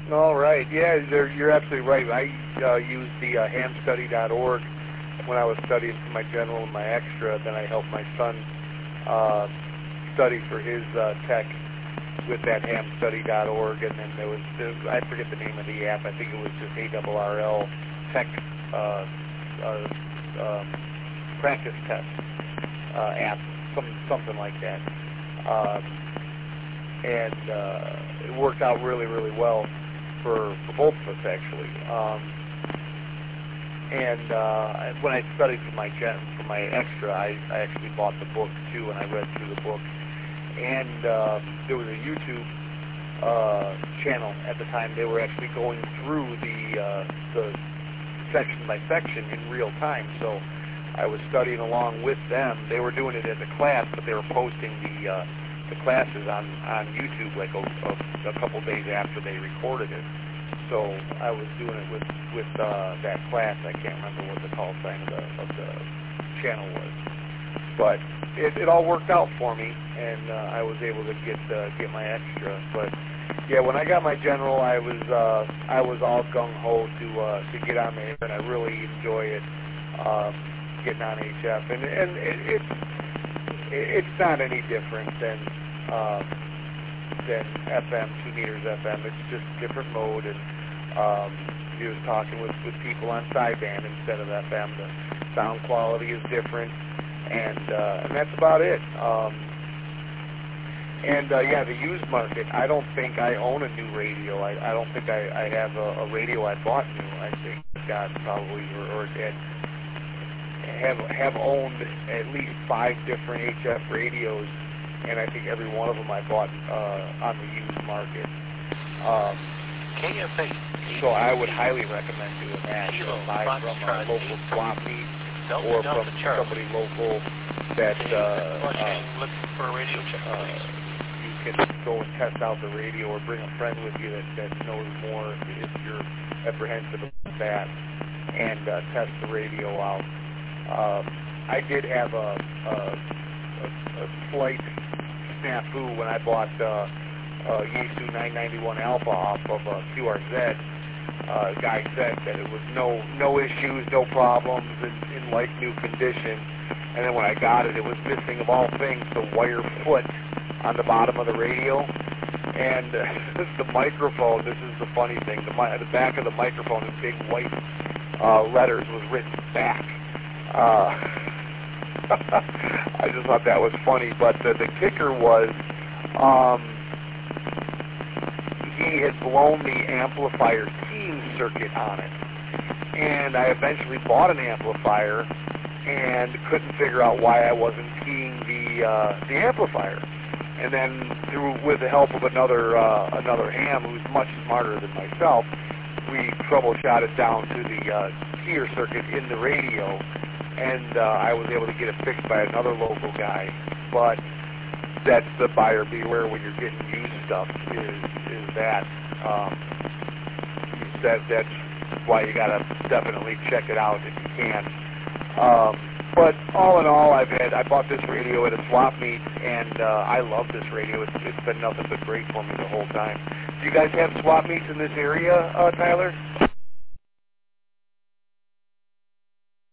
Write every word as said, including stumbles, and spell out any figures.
All right. Yeah, you're, you're absolutely right. I uh, used the uh, ham study dot org when I was studying for my general and my extra. Then I helped my son uh, study for his uh, tech with that ham study dot org, and then there was, there, I forget the name of the app. I think it was just A R R L Tech uh, uh, um, Practice Test uh, app, some, something like that. Um, and uh, it worked out really, really well for, for both of us, actually. Um, and uh, when I studied for my gen, for my extra, I, I actually bought the book too, and I read through the book. And uh, there was a YouTube uh, channel at the time. They were actually going through the uh, the section by section in real time. So I was studying along with them. They were doing it as a class, but they were posting the uh, the classes on, on YouTube like a, a, a couple days after they recorded it. So I was doing it with with uh, that class. I can't remember what the call sign of the of the channel was, but it, it all worked out for me, and uh, I was able to get uh, get my extra. But yeah, when I got my general, I was uh, I was all gung ho to uh, to get on the air, and I really enjoy it, um, getting on H F, and and it, it's it's not any different than uh, than F M, two meters F M. It's just a different mode, and um, you're just talking with with people on sideband instead of F M. The sound quality is different. And uh, and that's about it. Um, and uh, yeah, the used market. I don't think I own a new radio. I, I don't think I, I have a, a radio I bought new. I think I got probably or, or had, have have owned at least five different H F radios, and I think every one of them I bought uh, on the used market. Um, K F A. So I would highly recommend doing that. You know, buy from a local swap meet. Or from somebody local that uh, uh, looking for a radio check, uh, you can go and test out the radio, or bring a friend with you that, that knows more if, if you're apprehensive about that, and uh, test the radio out. Um, I did have a, a, a, a slight snafu when I bought uh, uh, Yaesu nine ninety-one Alpha off of uh, Q R Z. Uh, the guy said that it was no no issues, no problems, in, in like new condition. And then when I got it, it was missing, of all things, the wire foot on the bottom of the radio. And uh, the microphone, this is the funny thing, the, the back of the microphone in big white uh, letters was written back. Uh, I just thought that was funny. But uh, the kicker was, um, he had blown the amplifier keying circuit on it. And I eventually bought an amplifier and couldn't figure out why I wasn't keying the uh, the amplifier. And then through with the help of another uh, another ham who's much smarter than myself, we troubleshot it down to the uh, keyer circuit in the radio, and uh, I was able to get it fixed by another local guy. But that's the buyer beware when you're getting used stuff, is is that um, that that's why you gotta definitely check it out if you can. Um, but all in all, I've had I bought this radio at a swap meet, and uh, I love this radio. It's it's been nothing but great for me the whole time. Do you guys have swap meets in this area, uh, Tyler?